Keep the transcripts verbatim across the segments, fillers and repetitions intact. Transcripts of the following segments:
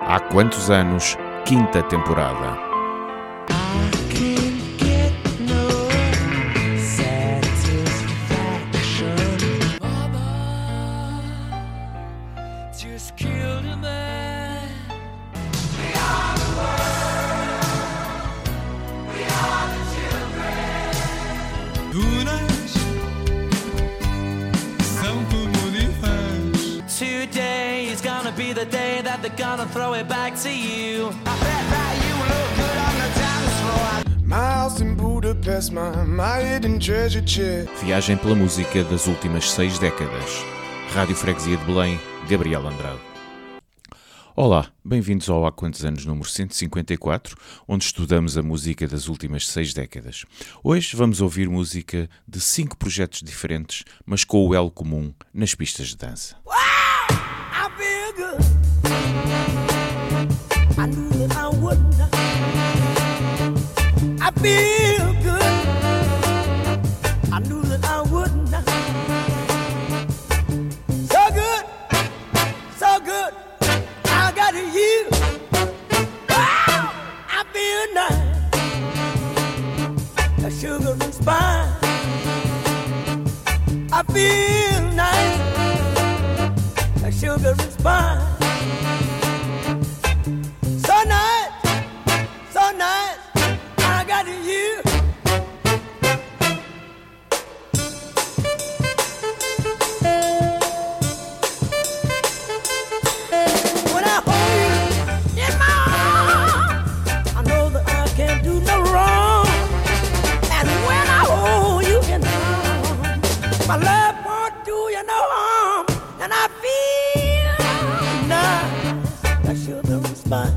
Há quantos anos? Quinta temporada. Today is gonna be the day that they're gonna throw it back to you. I bet that you look good on the dance floor. My house in Budapest, my, my hidden treasure chest. Viagem pela música das últimas seis décadas. Rádio Freguesia de Belém, Gabriel Andrade. Olá, bem-vindos ao Há Quantos Anos número cento e cinquenta e quatro, onde estudamos a música das últimas seis décadas. Hoje vamos ouvir música de cinco projetos diferentes, mas com o elo comum nas pistas de dança. I knew that I wouldn't. I feel good. I knew that I wouldn't. So good, so good. I got you. Wow, I feel nice. A sugar and spice. I feel nice. A sugar and spice. So nice, so nice, I got you. When I hold you in my arms, I know that I can't do no wrong. And when I hold you in my arms, my love won't do you no harm. And I feel nice, that sugar and spice.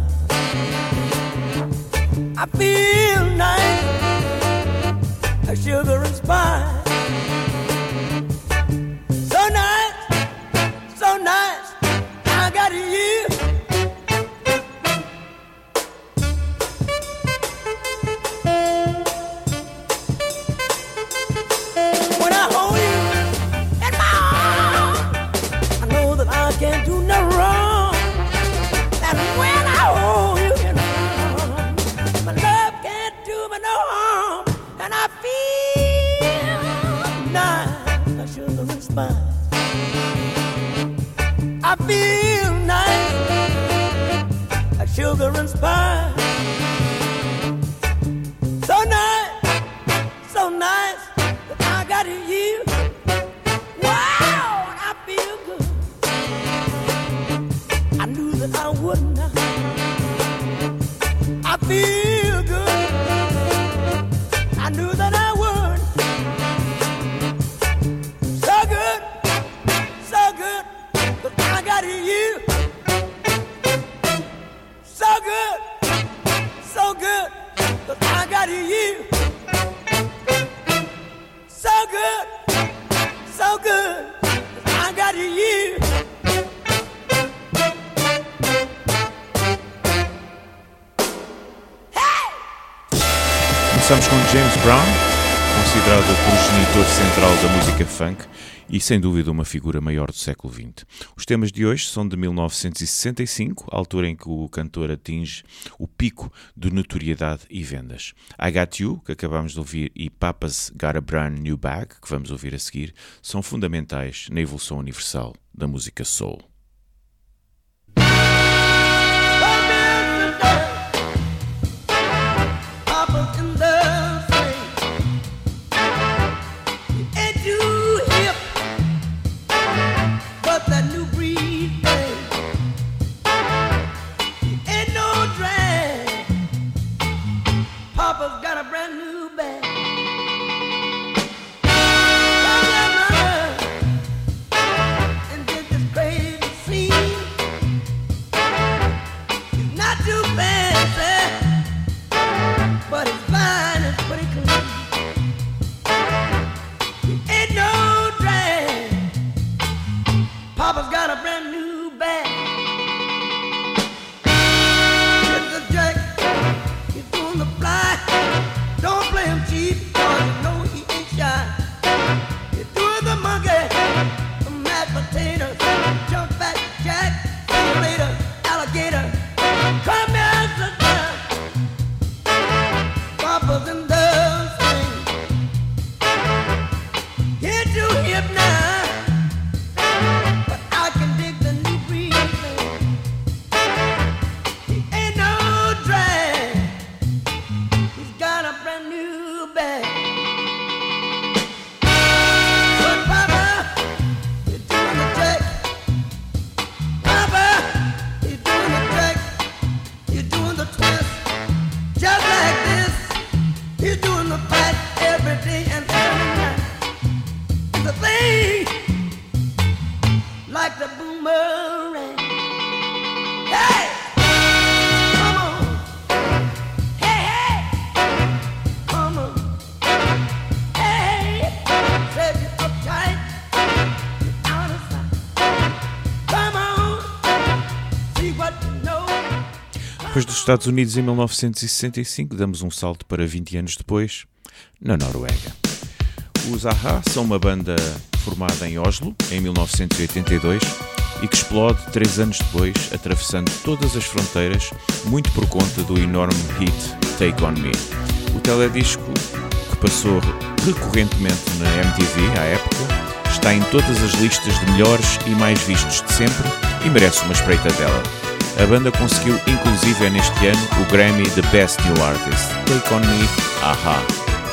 I feel nice, like sugar and spice. So nice, so nice, I got you. When I hold you in my arms, I know that I can't do no wrong. And when I hold you in my arms, my love can't do me no harm, and I feel nice, like sugar and spice. I feel nice, like sugar and spice. So nice, so nice, that I got you. Wow, I feel good. I knew that I wouldn't. I feel good. I knew that I would. So good, so good, but I got you. So good, so good, but I got you. So good, so good, but I got you. Começamos com James Brown, considerado o progenitor central da música funk e, sem dúvida, uma figura maior do século vinte. Os temas de hoje são de mil novecentos e sessenta e cinco, a altura em que o cantor atinge o pico de notoriedade e vendas. I Got You, que acabamos de ouvir, e Papa's Got a Brand New Bag, que vamos ouvir a seguir, são fundamentais na evolução universal da música soul. Papa's got a brand new bag. And did this crazy scene. It's not too fancy, but it's fine, it's pretty clean. Ain't no drag. Papa's got a brand new bag. It's a jack. He's doing the fly. Don't play him cheap, cause you know he ain't shy. He's doing the monkey, the mashed potatoes, jump back jack, see you later, alligator. Depois dos Estados Unidos em mil novecentos e sessenta e cinco, damos um salto para vinte anos depois, na Noruega. Os A-ha são uma banda formada em Oslo em mil novecentos e oitenta e dois e que explode três anos depois, atravessando todas as fronteiras, muito por conta do enorme hit Take On Me. O teledisco, que passou recorrentemente na M T V à época, está em todas as listas de melhores e mais vistos de sempre e merece uma espreitadela. A banda conseguiu inclusive neste ano o Grammy The Best New Artist. Take On Me, A-ha.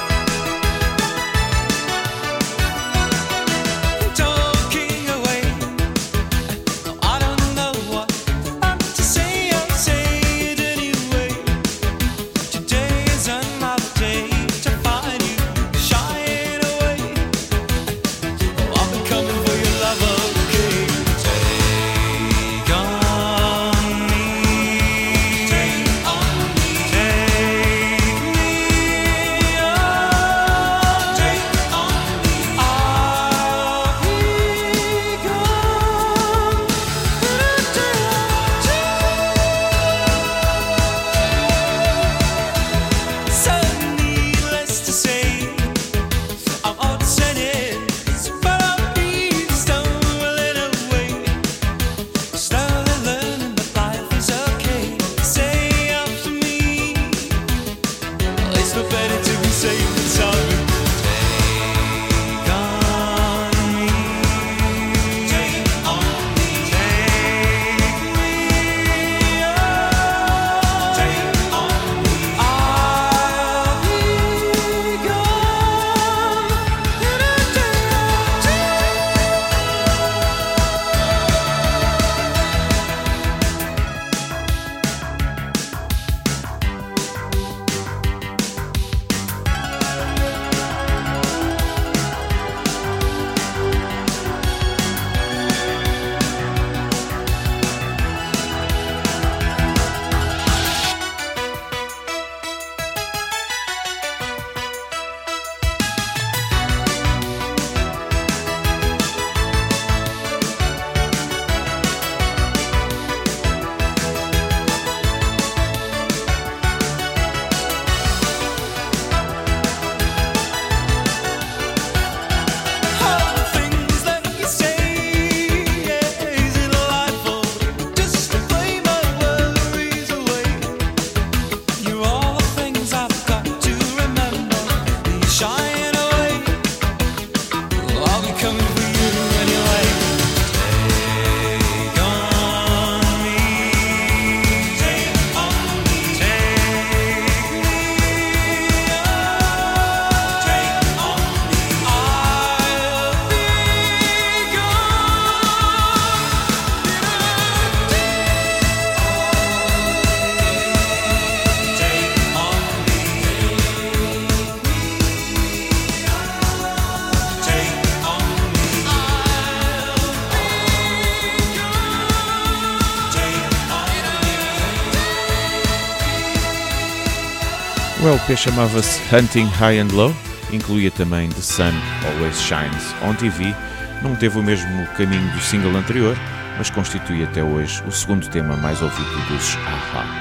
O L P chamava-se Hunting High and Low, incluía também The Sun Always Shines on T V, não teve o mesmo caminho do single anterior, mas constitui até hoje o segundo tema mais ouvido dos A-ha.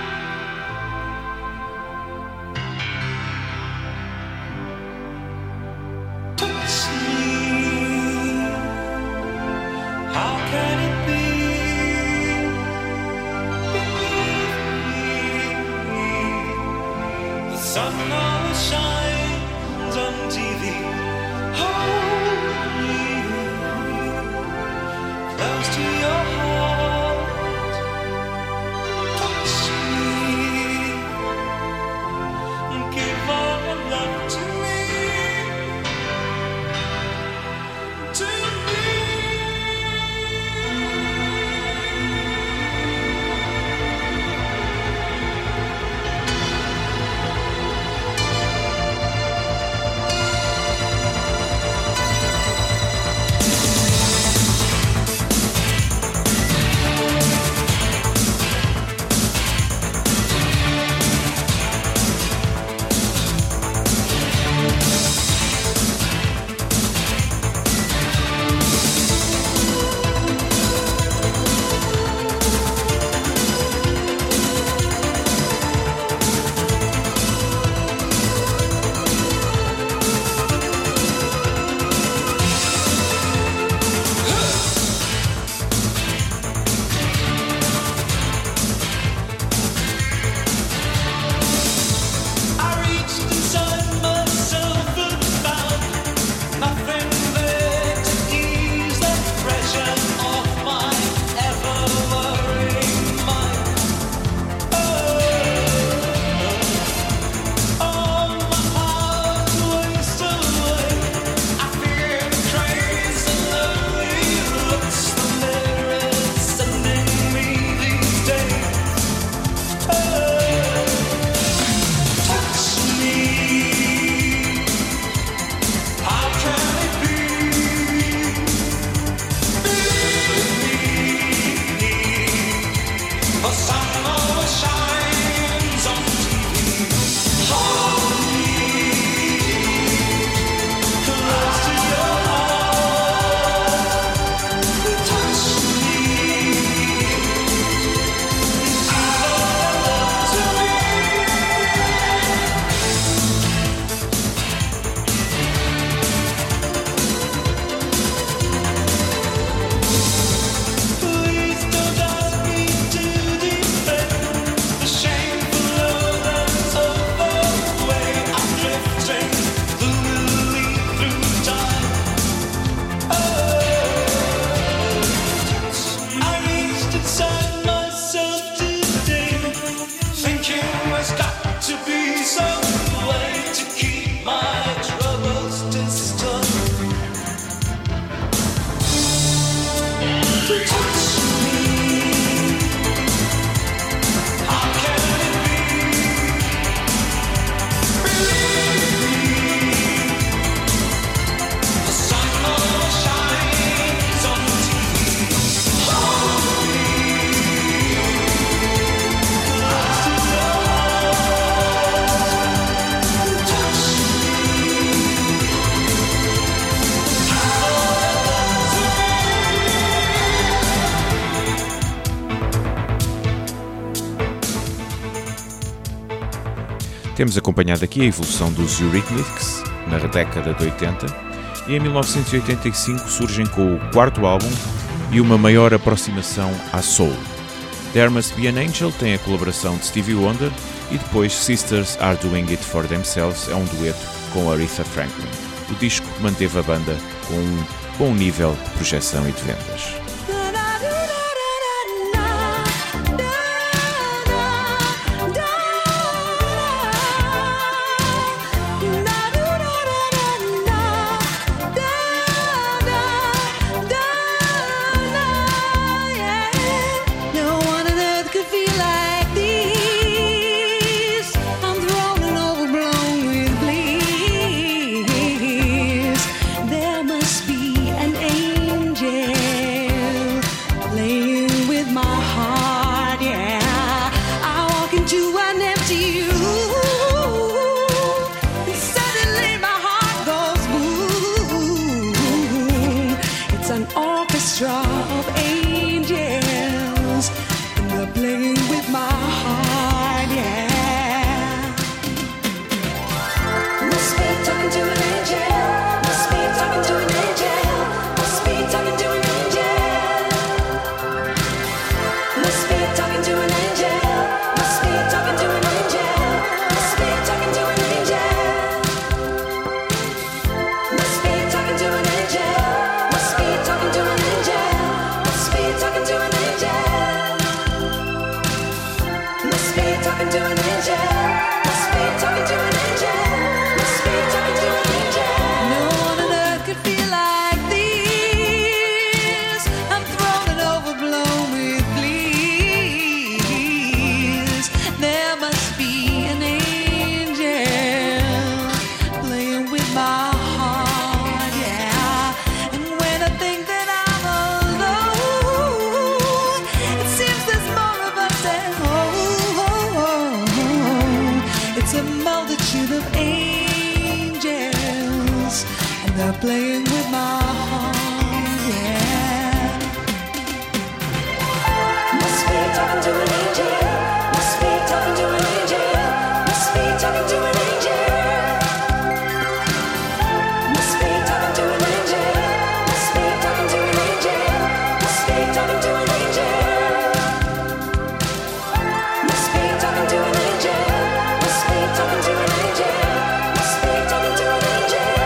Temos acompanhado aqui a evolução dos Eurythmics na década de oitenta e em mil novecentos e oitenta e cinco surgem com o quarto álbum e uma maior aproximação à soul. There Must Be an Angel tem a colaboração de Stevie Wonder e depois Sisters Are Doing It For Themselves é um dueto com Aretha Franklin. O disco manteve a banda com um bom nível de projeção e de vendas. Playing with my heart, yeah. Must be talking to an angel. Must be talking to an angel. Must be talking to an angel. Must be talking to an angel. Must be talking to an angel. Must be talking to an angel. Must be talking to an angel. Must be talking to an angel. Must be talking to an angel.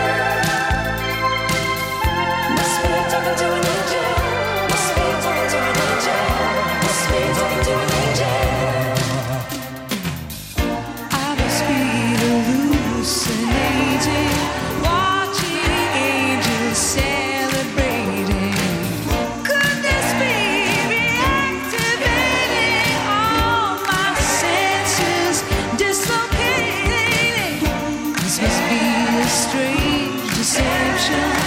Talking to an angel, must be talking to an angel, must be talking to an angel. I must be hallucinating, watching angels celebrating. Could this be reactivating all my senses, dislocating? This must be a strange deception.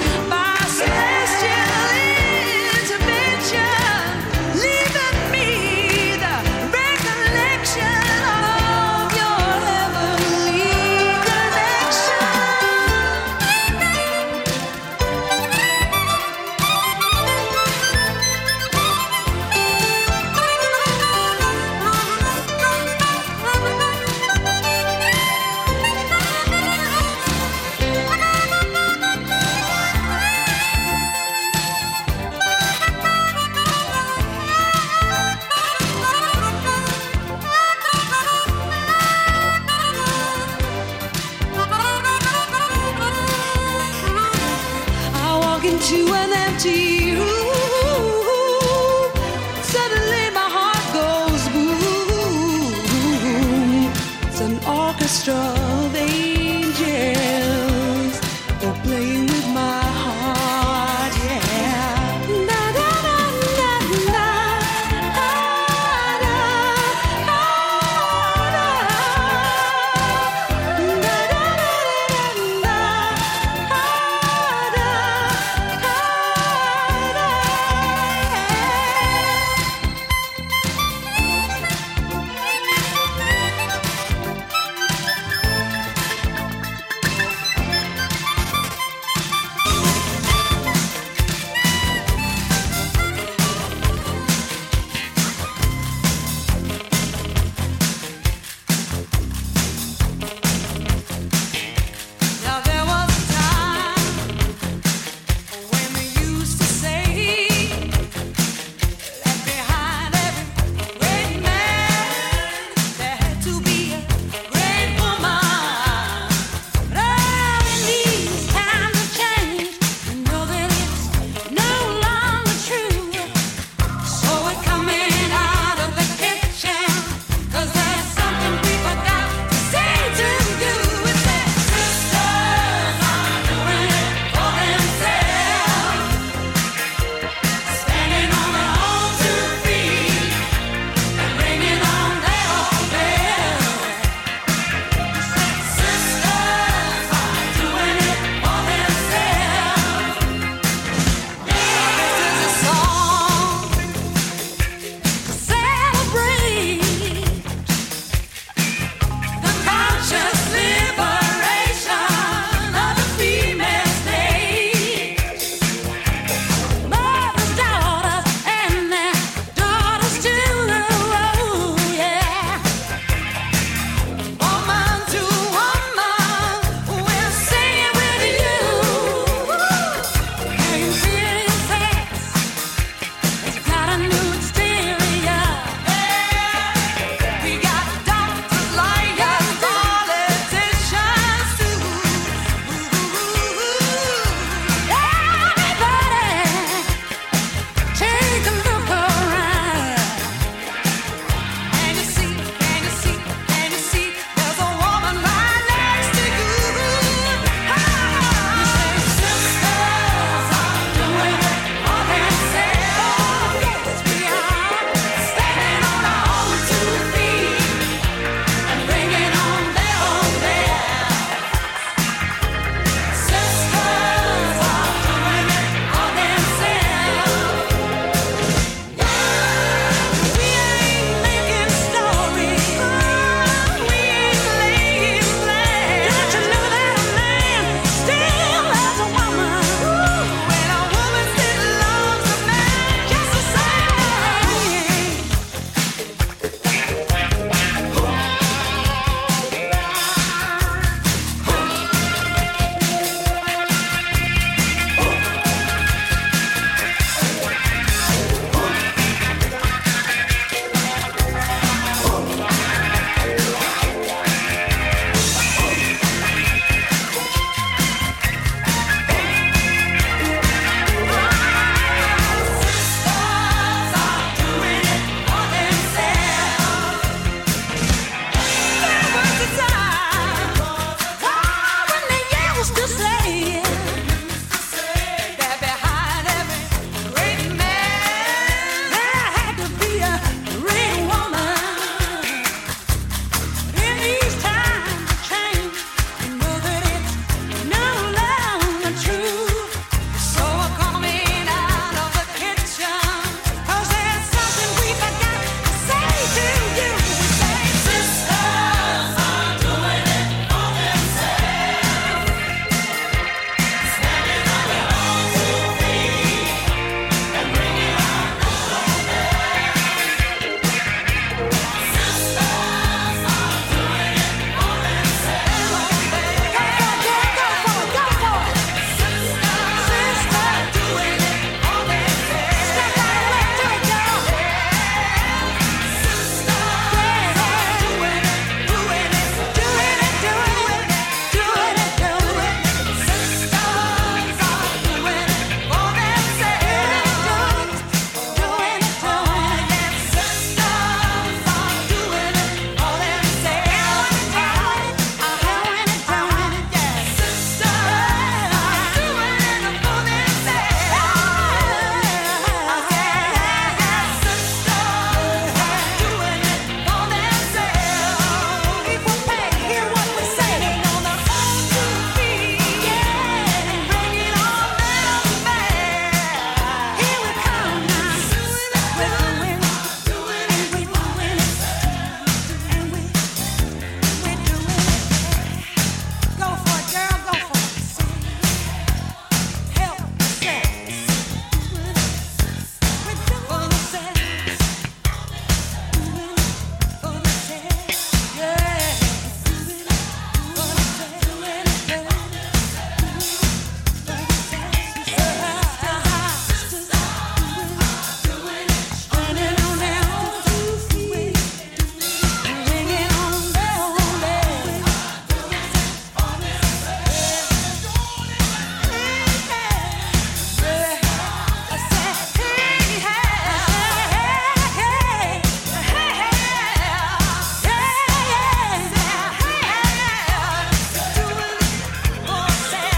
Into an empty room, suddenly my heart goes boom. It's an orchestra of angels, they're playing with my heart, yeah. Na na na na na, ah, na, ah, na. Na na na na na, ah, na.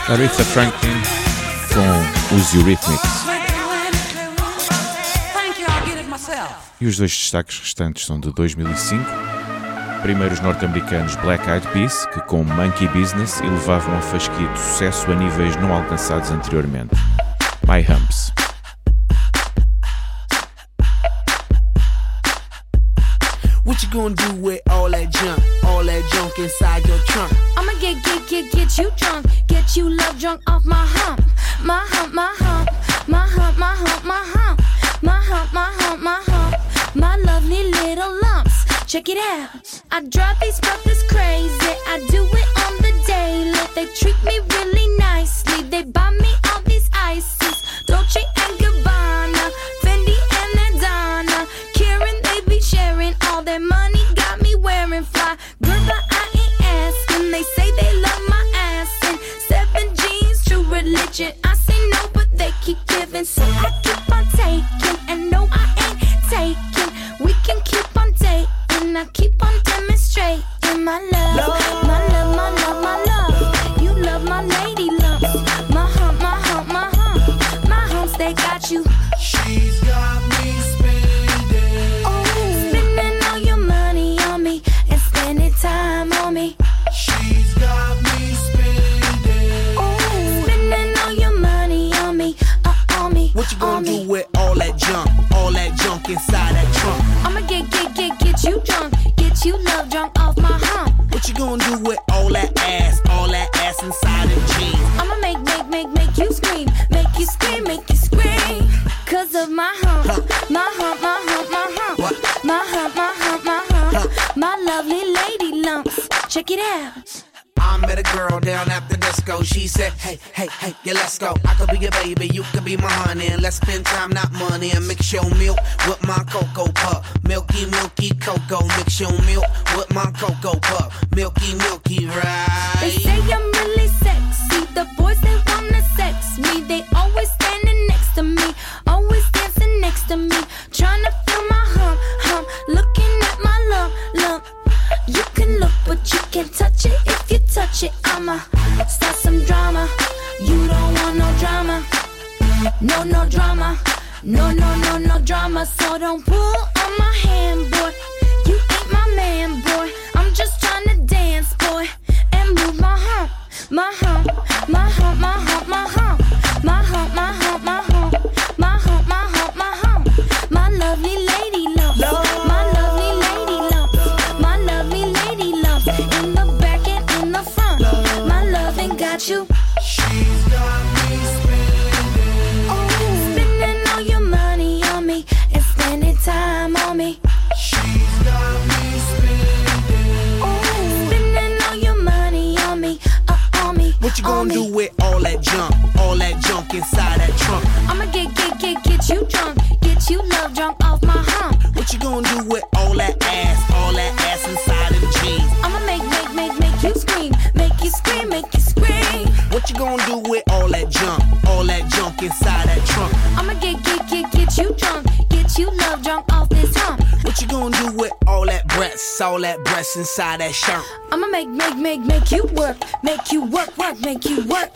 Aretha Franklin com os Eurythmics. E os dois destaques restantes são de dois mil e cinco. Primeiro os norte-americanos Black Eyed Peas, que com Monkey Business elevavam a fasquia de sucesso a níveis não alcançados anteriormente. My Humps. What you gonna do with all that junk, all that junk inside your trunk? I'ma get, get, get, get you drunk, get you love drunk off my hump, my hump, my hump, my hump, my hump, my hump, my hump, my hump, my hump, my lovely little lumps. Check it out. I drive these brothers crazy. I do it on the daily. They treat me really nicely. They buy me all these ices, Dolce and Gabbana, Fendi and Adana. Karen, they be sharing all their money. Got me wearing fly. Girl, but I ain't asking. They say they love my ass and seven jeans, true religion. I say no, but they keep giving, so I keep on taking. And no, I ain't taking. We can keep on dating. I keep on demonstrating my love, my love, my love, my love. You love my lady lumps, my hump, my hump, my hump, my humps. They got you. She's got me spending, Oh, spending all your money on me and spending time on me. she's got me spending. Oh, spending all your money on me, uh, on me. What you on gonna me. do with all that junk, all that junk inside that trunk? I'ma get, get, get, get you drunk, get you love drunk off my hump. What you gonna do with all that ass, all that ass inside them jeans? I'ma make, make, make, make you scream, make you scream, make you scream. Cause of my hump, my hump, my hump, my hump, What? my hump, my hump, my hump, my lovely lady lumps. Check it out. I met a girl down at the disco. She said, hey, hey, hey, yeah, let's go. I could be your baby, you could be my honey. And let's spend time, not money. And mix your milk with my cocoa pup. Milky, milky cocoa. Mix your milk with my cocoa pup. Milky, milky, right? They say I'm really sexy. The boys, they wanna sex me. They always standing next to me, always dancing next to me, trying to feel my hump, hump, looking at my lump, lump. You can look, but you can't touch it. If you touch it, I'ma start some drama. You don't want no drama, no, no drama, no, no, no, no drama. So don't pull on my hand, boy. You ain't my man, boy. I'm just trying to dance, boy, and move my hump, my hump, my hump, my hump, my hump, my hump, my hump, my hump, my hump, my hump, my hump, my lovely lady lumps, my lovely lady lumps, my lovely lady lumps, in the back and in the front. My loving got you. She's got me spending, Oh, spending all your money on me and spending time on me. she's got me spending. Oh, spending all your money on me, uh, on me. What you on gonna me. do with all that junk, all that junk inside that trunk? I'ma get, get, get, get you drunk, get you love drunk off my hump. What you gonna do with all that ass, all that ass inside them jeans? I'ma make, make, make, make you scream, make you scream, make you scream. What you gonna do with all that junk, all that junk inside that trunk? I'ma get, get, get, get you drunk, get you love drunk off this hump. What you gonna do with all that breasts, all that breasts inside that shirt? I'ma make, make, make, make you work, make you work, work, make you work.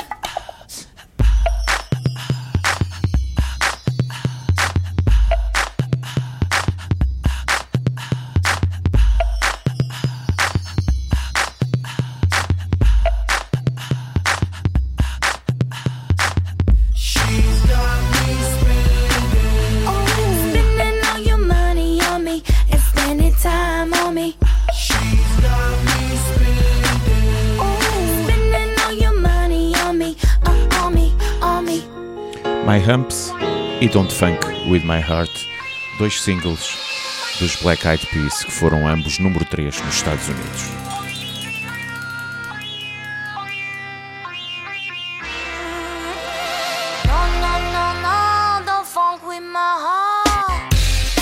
She's got me spending, Oh, spending all your money on me and spending time on me. she's got me spending. Oh, spending all your money on me, uh, on me, on me. My Humps e Don't Funk With My Heart, dois singles dos Black Eyed Peas que foram ambos número três nos Estados Unidos. No, no, no, no, don't funk with my heart.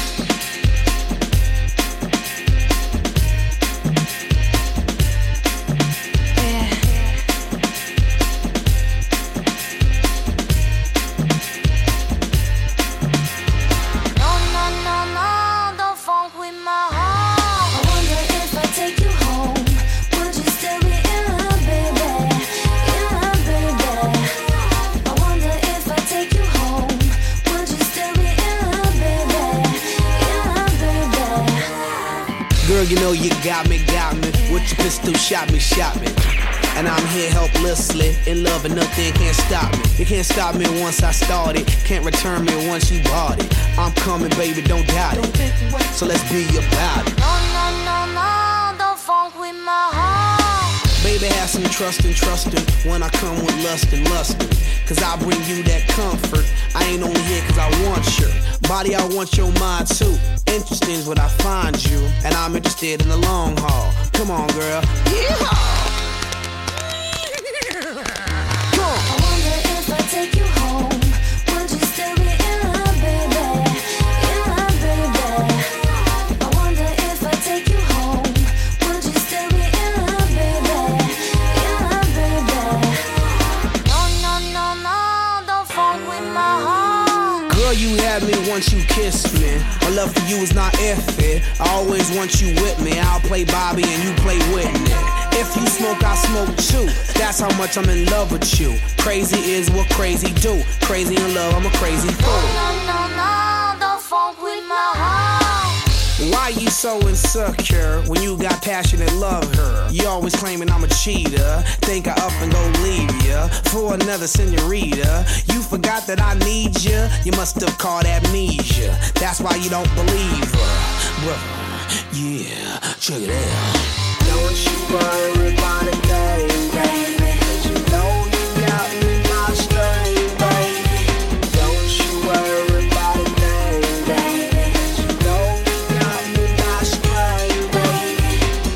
Yeah. No, no, no, no, don't funk with my heart. I wonder if I take you home. Girl, you know you got me, got me. With your pistol, shot me, shot me. And I'm here helplessly, in love and nothing can't stop me. You can't stop me once I started, can't return me once you bought it. I'm coming, baby, don't doubt it. So let's be about it. No, no, no, no, don't funk with my heart. Baby, have some trust and trusting when I come with lust and lusting. Cause I bring you that comfort. I ain't only here cause I want your body, I want your mind too. Interesting is what I find you, and I'm interested in the long haul. Come on, girl. Yeehaw! I wonder if I take you home, would you still be in love, baby? In love, baby. I wonder if I take you home, would you still be in love, baby? In love, baby. No, no, no, no, don't funk with my heart. Girl, you had me once you kissed me. My love for you is not iffy. I always want you with me. I'll play Bobby and you play Whitney. If you smoke, I smoke too. That's how much I'm in love with you. Crazy is what crazy do. Crazy in love, I'm a crazy fool. No, no, no, don't funk with my heart. Why you so insecure when you got passion and love her? You always claiming I'm a cheater. Think I up and go leave ya for another senorita. You forgot that I need ya. You must have caught amnesia. That's why you don't believe her. Brother, yeah, check it out. Don't you worry about a thing, baby. 'Cause you know you got me my string, baby. Don't you worry about a thing, baby. 'Cause you know you got me my string, baby.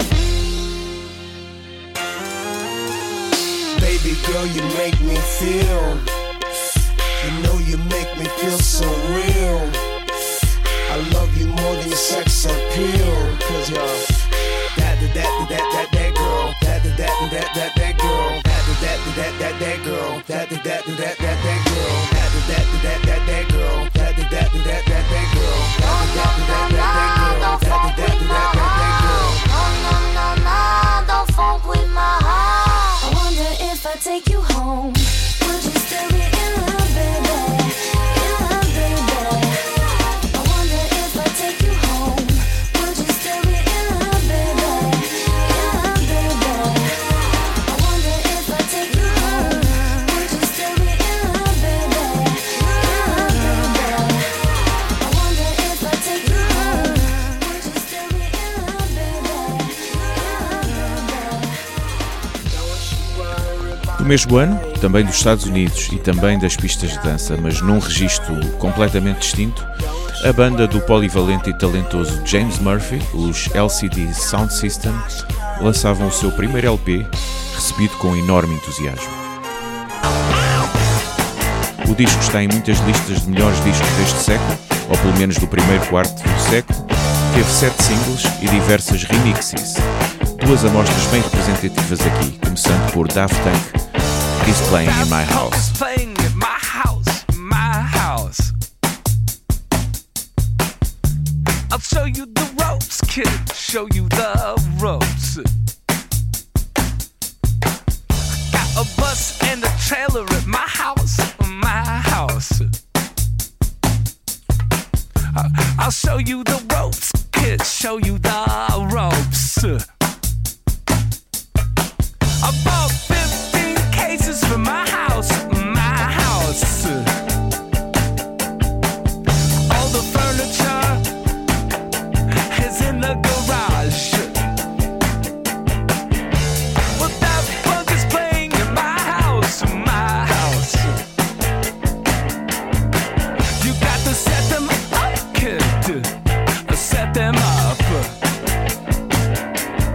Baby girl, you make me feel. You know you make me feel so real. I love you more than your sex appeal. 'Cause you're that that that that that that girl, that that that that that that girl, that that that that that girl, that that that that that that girl, that that that that that girl, that that that that that that girl, that that that that that girl, that that that that that girl. No, no, no, no, don't funk with my heart. I wonder if I take you home, would you still be in love, baby? In love, baby. I wonder if I take you home, would you still be in love, baby? In love, baby. I wonder if I take you home, would you still be in love, baby? In love, baby. I wonder if I take you home, would you still be in love, baby? Do mesmo ano, também dos Estados Unidos e também das pistas de dança, mas num registro completamente distinto, a banda do polivalente e talentoso James Murphy, os L C D Sound System, lançavam o seu primeiro L P, recebido com enorme entusiasmo. O disco está em muitas listas de melhores discos deste século, ou pelo menos do primeiro quarto do século, teve sete singles e diversas remixes. Duas amostras bem representativas aqui, começando por Daft Punk, He's Playing in My House. Playing in my house, my house. I'll show you the ropes, kid. Show you the ropes. Got a bus and a trailer at my house, my house. I'll show you the ropes, kid. Show you the ropes. I bought fifteen cases for my house, my house. All the furniture is in the garage. But that punk is playing in my house, my house. You got to set them up, kid. Set them up.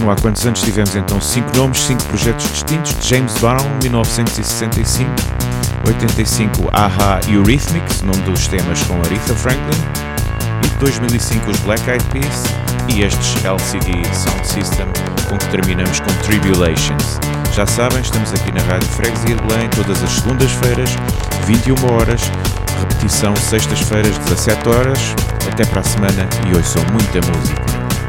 mesmo há quantos anos tivemos então cinco nomes, cinco projetos distintos. James Brown, mil novecentos e sessenta e cinco, oitenta e cinco A-ha e Eurythmics, nome dos temas com Aretha Franklin, e dois mil e cinco os Black Eyed Peas e estes L C D Sound System, com que terminamos com Tribulations. Já sabem, estamos aqui na Rádio Freguesia de Belém todas as segundas-feiras, vinte e uma horas, repetição sextas-feiras, dezassete horas. Até para a semana e ouçam muita música.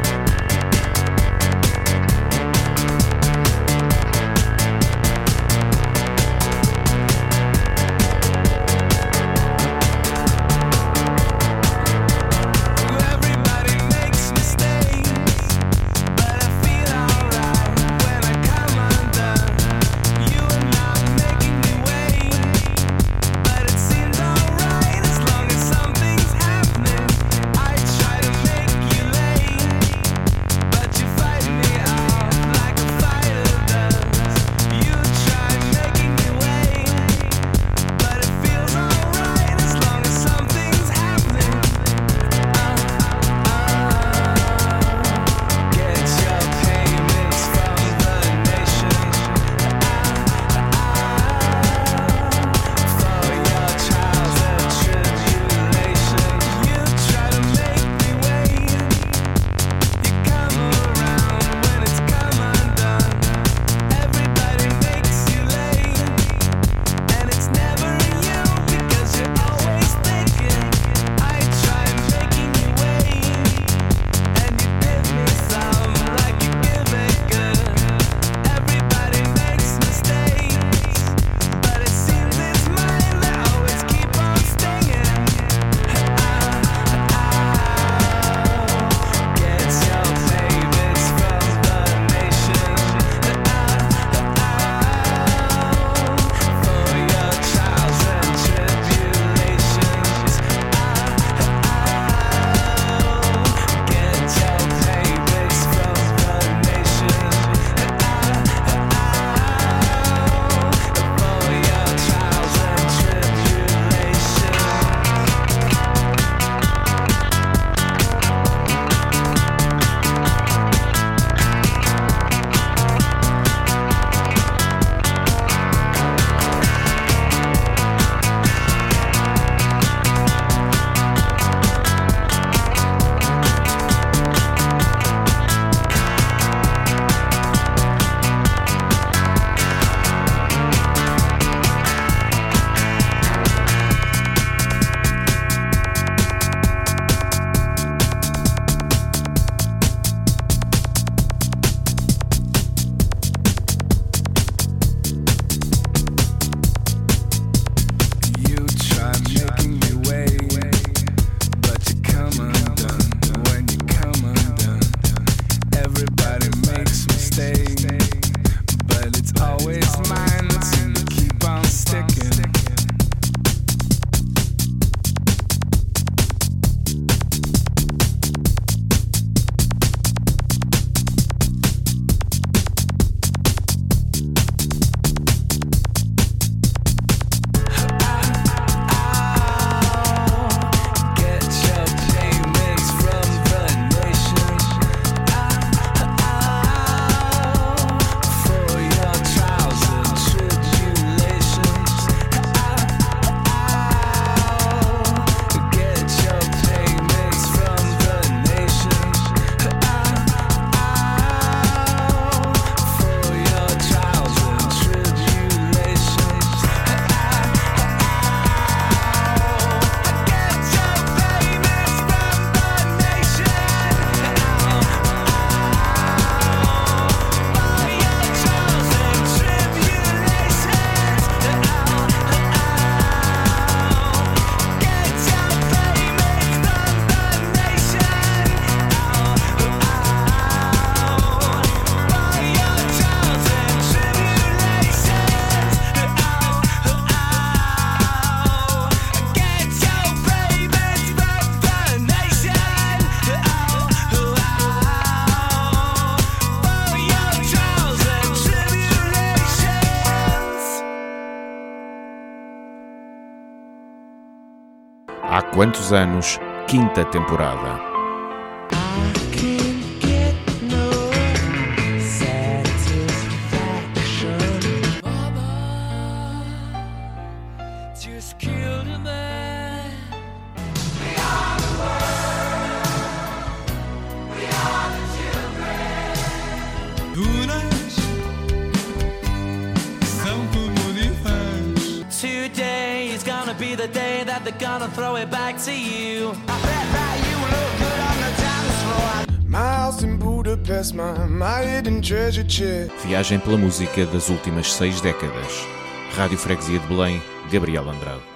Há quantos anos? Quinta temporada. I can't get no just killed a man. Duras são como rivais. Today is gonna be the day that they're gonna throw it back to you. I bet that you look good on the dance floor. My house in Budapest, my, my hidden treasure chest. Viagem pela música das últimas seis décadas. Rádio Freguesia de Belém, Gabriel Andrade.